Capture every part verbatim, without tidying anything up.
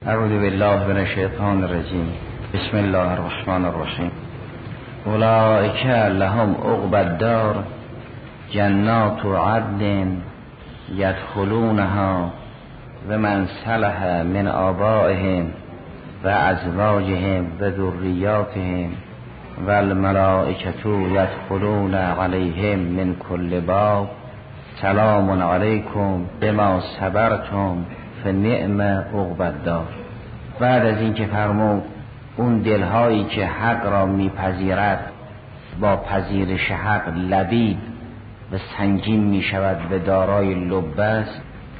اعوذ بالله من الشیطان الرجیم. بسم الله الرحمن الرحیم. اولئک لهم عقبی الدار جنات عدن یدخلونها و من صلح من آبائهم و ازواجهم و ذریاتهم و الملائکة یدخلون علیهم من کل باب سلام علیکم بما صبرتم فنعم عقبی الدار. بعد از این که فرمود اون دلهایی که حق را میپذیرد با پذیرش حق لبیب و سنگین می شود و دارای لب است،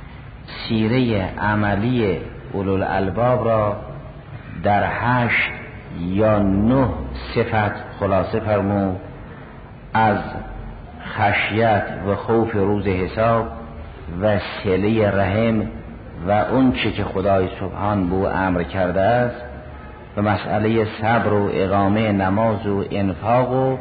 سیره عملی اولوالالباب را در هشت یا نه صفت خلاصه فرمود. از خشیت و خوف روز حساب و صله رحم و اون چه که خدای سبحان به او امر کرده است و مسئله صبر و اقامه نماز و انفاق و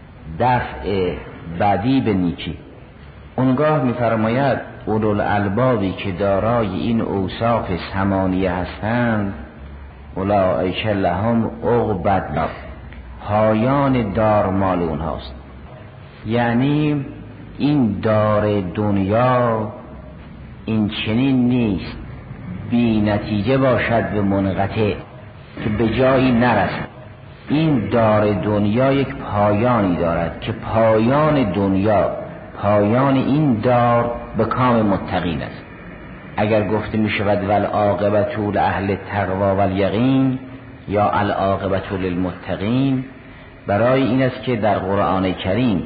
دفع بدی به نیکی. اونگاه می‌فرماید اولوالالبابی که دارای این اوصاف ثمانیه هستند اولئک لهم عقبی الدار، پایان دار مال اونهاست. یعنی این دار دنیا این چنین نیست بی نتیجه باشد و منقطع که به جایی نرسد. این دار دنیا یک پایانی دارد که پایان دنیا، پایان این دار به کام متقین است. اگر گفته می شود والعاقبة لأهل التقوی والیقین یا العاقبة للمتقین، برای این است که در قرآن کریم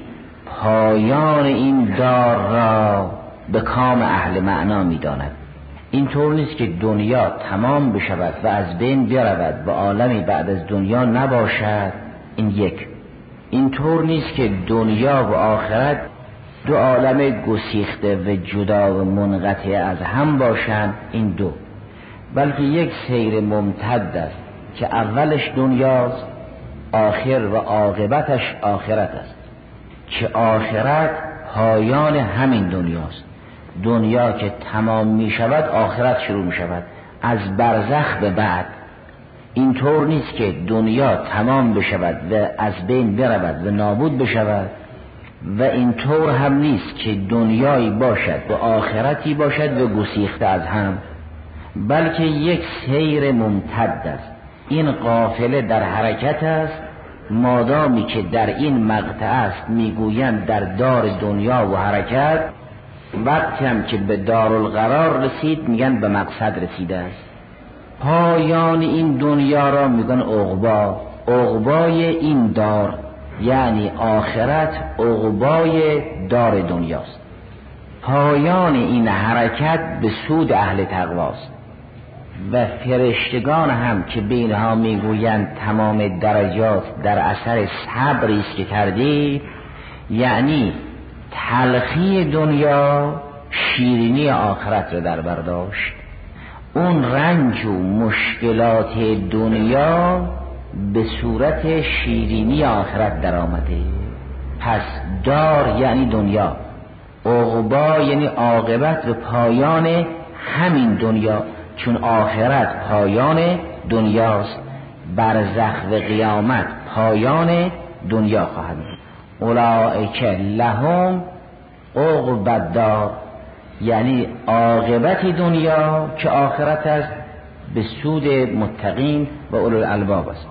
پایان این دار را به کام اهل معنا می داند. این طور نیست که دنیا تمام بشود و از بین برود و عالمی بعد از دنیا نباشد. این یک. این طور نیست که دنیا و آخرت دو عالم گسیخته و جدا و منقطع از هم باشند. این دو. بلکه یک سیر ممتد است که اولش دنیاست، آخر و عاقبتش آخرت است، که آخرت پایان همین دنیاست. دنیا که تمام می شود آخرت شروع می شود از برزخ به بعد. این طور نیست که دنیا تمام بشود و از بین برود و نابود بشود، و این طور هم نیست که دنیایی باشد و آخرتی باشد و گسیخته از هم، بلکه یک سیر ممتد است. این قافله در حرکت است. مادامی که در این مقطع است میگویند در دار دنیا و حرکت، وقتی هم که به دارالقرار رسید میگن به مقصد رسیده است. پایان این دنیا را میگن عقبا، عقبای این دار، یعنی آخرت عقبای دار دنیاست. پایان این حرکت به سود اهل تقواست و فرشتگان هم که به اینها میگویند تمام درجات در اثر صبری است که کردید، یعنی تلخی دنیا شیرینی آخرت را در برداشت. اون رنج و مشکلات دنیا به صورت شیرینی آخرت در آمده. پس دار یعنی دنیا، عقبا یعنی عاقبت و پایان همین دنیا، چون آخرت پایان دنیاست، برزخ و قیامت پایان دنیا خواهد بود. اولئک لهم عقبی الدار، یعنی عاقبت دنیا که آخرت است به سود متقین و اولوالالباب است.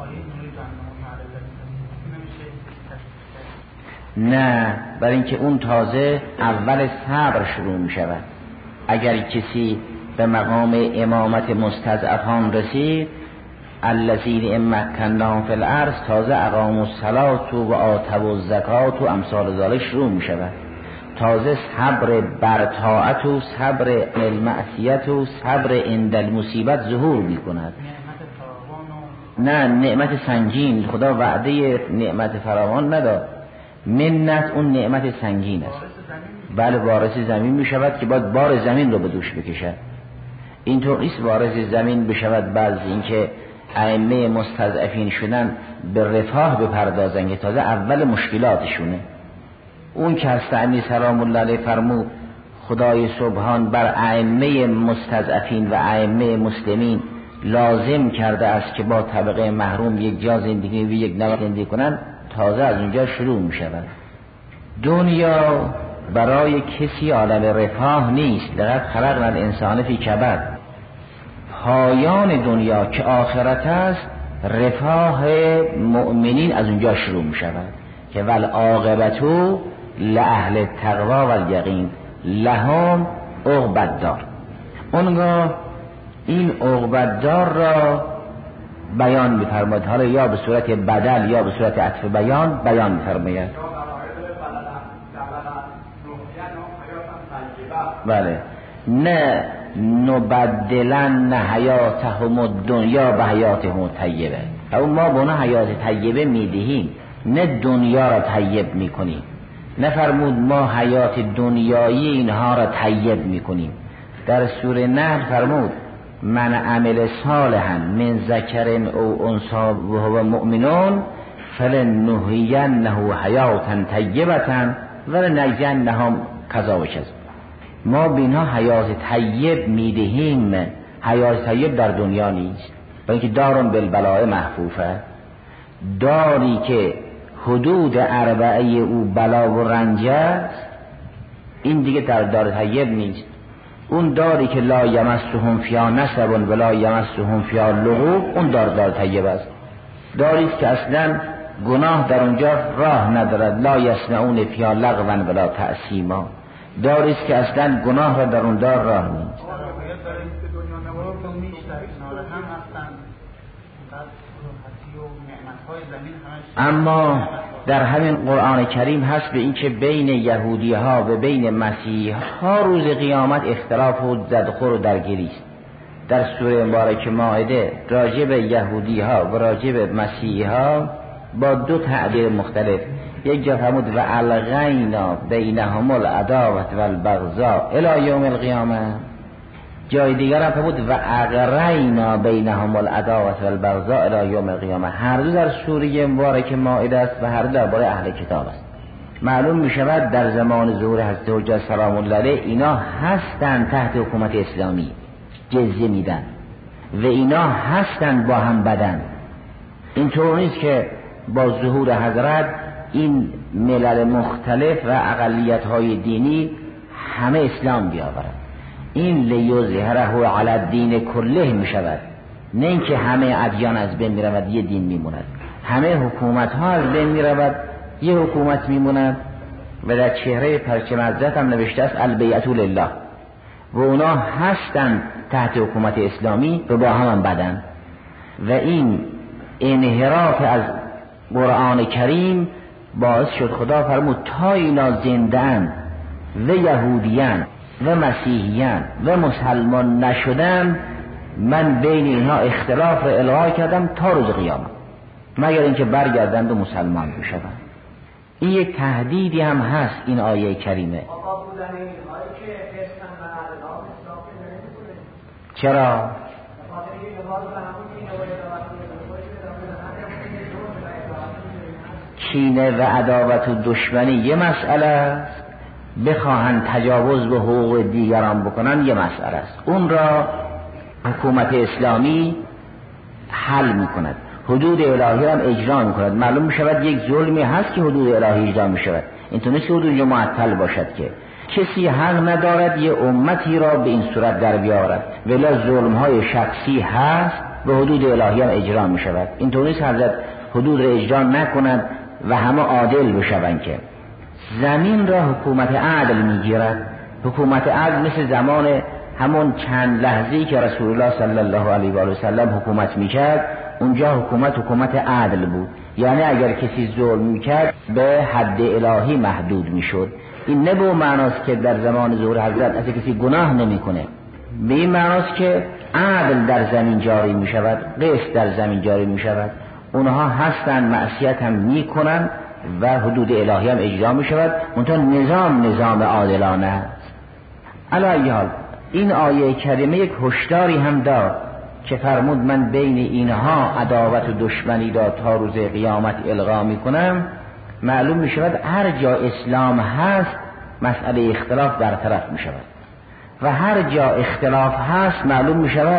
نه، برای اینکه اون تازه اول صبر شروع می شود. اگر کسی به مقام امامت مستضعفان رسید، الذین ان مکناهم فی الارض، تازه اقاموا الصلاة و آتوا الزکات و امثال ذلک شروع می شود. تازه صبر بر طاعت و صبر المعصیت و صبر عند المصیبت ظهور می کند. نه، نعمت سنگین، خدا وعده نعمت فراوان نداد. منت اون نعمت سنگین است. بله، وارث زمین می شود که باید بار زمین رو به دوش بکشد. اینطور نیست وارث زمین بشود بعض اینکه ائمه مستضعفین شدن به رفاه بپردازن که تازه اول مشکلاتشونه. اون که هستنی سلام الله علیه فرمود خدای سبحان بر ائمه مستضعفین و ائمه مسلمین لازم کرده است که با طبقه محروم یک جا زندگی و یک نوع زندگی کنن، تازه از اونجا شروع می شود. دنیا برای کسی عالم رفاه نیست. لقد خلقنا الانسان فی کبد. پایان دنیا که آخرت است، رفاه مؤمنین از اونجا شروع می شود که والعاقبة لأهل التقوی والیقین لهم عقبی الدار. اونگاه این عقبی الدار را بیان می‌فرماید، حالا یا به صورت بدل یا به صورت عطف بیان بیان می‌فرماید. بله، نه نبدلن حیاتهم الدنیا به حیاتهم طیبه. اون ما به اونها حیات طیبه میدهیم، نه دنیا را طیب میکنیم. نفرمود ما حیات دنیایی اینها را طیب میکنیم. در سوره نحل فرمود من عمل صالحا من ذکر او انثی و هو مؤمنون فلنحیینه حیاتا طیبه ولنجزینهم کذا و کذا. ما به اینها حیات طیب میدهیم. حیات طیب در دنیا نیست، بلکه دارون بالبلاء محفوفه، داری که حدود اربعه او بلا و رنج است، این دیگه در دار طیب نیست. اون داری که لا یمسهم فیها نصب ولا یمسهم فیها لغوب، اون دار دار طیب است. داری که اصلا گناه در اونجا راه ندارد، لا یسمعون فیها لغوا ولا تأثیما. داری که اصلا گناه را در اون دار راه نیست. اما در همین قرآن کریم هست به این که بین یهودی ها و بین مسیحی ها روز قیامت اختلاف و زدخور و درگیری است. در سوره مبارکه مائده راجع به یهودی ها و راجع به مسیحی ها با دو تعبیر مختلف، یک جا فرمود و الغینا بینهم العداوة والبغضاء الی یوم القیامه، جای دیگر هم فرمود و اغرینا بینهم العداوة والبغضاء الی یوم القیامه. هر دو در سوره مبارکه مائده است و هر دو درباره اهل کتاب است. معلوم می شود در زمان ظهور حضرت حجت سلام الله علیه اینا هستند تحت حکومت اسلامی، جزیه میدن و اینا هستند با هم بدن. اینطور نیست که با ظهور حضرت این ملل مختلف و اقلیت های دینی همه اسلام بیاورند. این لیظهره علی الدین کله می شود، نه اینکه همه ادیان از بین می رود یه دین می ماند. همه حکومت ها از بین می رود یه حکومت می ماند. و در چهره پرچم حضرت هم نوشته است البیعة لله، و اونا هستند تحت حکومت اسلامی و با هم, هم بدن. و این انحراف از قرآن کریم باعث شد خدا فرمود تا اینا زنده‌اند و یهودیان و مسیحیان و مسلمان نشدن، من بین اینها اختلاف را القا کردم تا روز قیامت، مگر اینکه برگردند و مسلمان بشوند. این یک تهدیدی هم هست این آیه کریمه. چرا؟ کینه و عداوت و دشمنی یه مسئله است، بخواهند تجاوز به حقوق دیگران بکنن یه مسئله است. اون را حکومت اسلامی حل میکند، حدود الهی هم اجرا میکند. معلوم میشود یک ظلمی هست که حدود الهی اجرا میشود، اینطور نیست که حدود اینجا معطل باشد که کسی حق ندارد یه امتی را به این صورت در بیاورد، ولی ظلم های شخصی هست و حدود الهی هم اجرا میشود. اینطور نیست حضرت حدود را اجرا نکند و همه عادل بشوند که زمین را حکومت عدل میگیرد. حکومت عدل مثل زمان همون چند لحظه‌ای که رسول الله صلی الله علیه و آله و سلم حکومت میکرد، اونجا حکومت حکومت عدل بود، یعنی اگر کسی ظلم میکرد به حد الهی محدود میشد. این نه به معناست که در زمان ظهور حضرت اصلا کسی گناه نمیکنه، به این معناست که عدل در زمین جاری میشود، قسط در زمین جاری میشود. اونها هستن معصیت هم میکنن و حدود الهی هم اجرا میشود، منتها نظام نظام عادلانه است. علی ای حال این آیه کریمه یک هشداری هم داد که فرمود من بین اینها عداوت و دشمنی داد تا روز قیامت القا میکنم. معلوم میشود هر جا اسلام هست مسئله اختلاف برطرف میشود و هر جا اختلاف هست معلوم میشود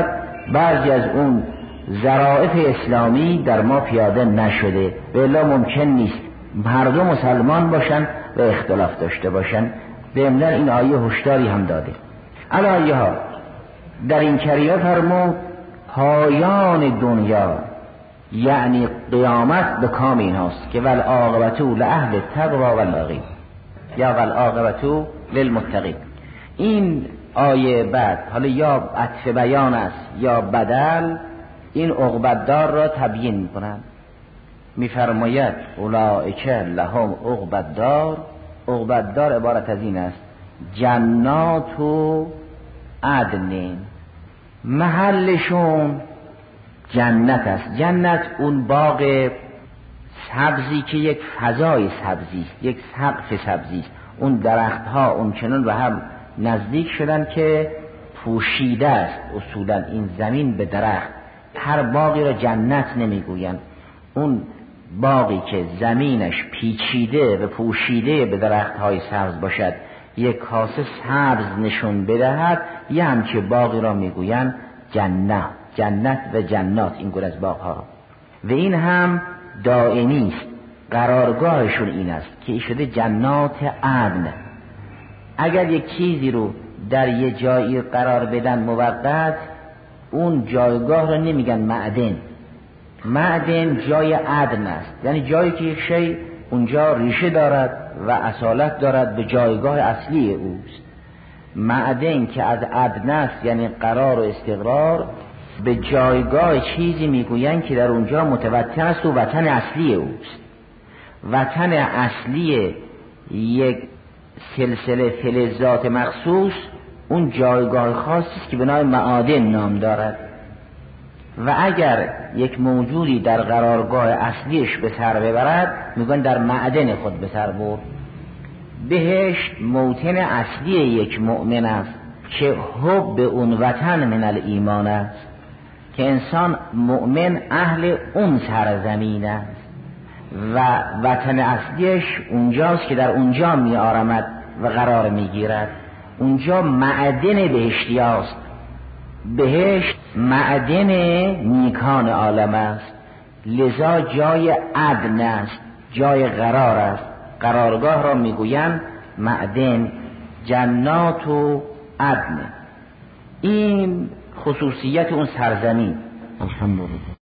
بعضی از اون ظرافت اسلامی در ما پیاده نشده و الا ممکن نیست هر دو مسلمان باشن و اختلاف داشته باشن. به امدن این آیه هشداری هم داده. علی ها در این کریه فرمود پایان دنیا یعنی قیامت به کام این هاست که والعاقبتو لأهل التقوی والمتقین یا والعاقبتو للمتقین. این آیه بعد حالا یا عطف بیان است یا بدل این عقبت‌دار را تبیین می‌کنند. می‌فرماید اولئک لهم عقبت‌دار. عقبت‌دار عبارت از این است جنات و عدن، محلشون جنت است. جنت اون باغ سبزی که یک فضای سبزی است، یک سقف سبزی است. اون درخت‌ها اون چنان به هم نزدیک شدن که پوشیده است. اصولا این زمین به درخت، هر باغی را جنت نمیگویند. اون باغی که زمینش پیچیده و پوشیده به درخت‌های سبز باشد، یک کاسه سبز نشون بدهد، یه همچه باغی را میگویند جنت. جنت و جنات این گونه از باغ‌ها و این هم دائمی است. قرارگاهشون این است که شده جنات عدن. اگر یک چیزی رو در یه جایی قرار بدن موقت، اون جایگاه رو نمیگن معدن. معدن جای عدن است، یعنی جایی که یک شی اونجا ریشه دارد و اصالت دارد به جایگاه اصلی اوست. معدن که از عدن است یعنی قرار و استقرار، به جایگاه چیزی میگویند که در اونجا متوطن است و وطن اصلی اوست. وطن اصلی یک سلسله فلزات مخصوص اون جایگاه خاصی است که به نام معادن نام دارد. و اگر یک موجودی در قرارگاه اصلیش به سر ببرد میگن در معدن خود به سر برد. بهشت موطن اصلی یک مؤمن است که حب اون وطن من الایمان است، که انسان مؤمن اهل اون سرزمین است و وطن اصلیش اونجاست که در اونجا می آرامد و قرار می گیرد. اونجا معدن بهشتی است. بهشت معدن نیکان عالم است، لذا جای عدن است، جای قرار است. قرارگاه را میگویند معدن. جنات و عدن این خصوصیت اون سرزمین. الحمدلله.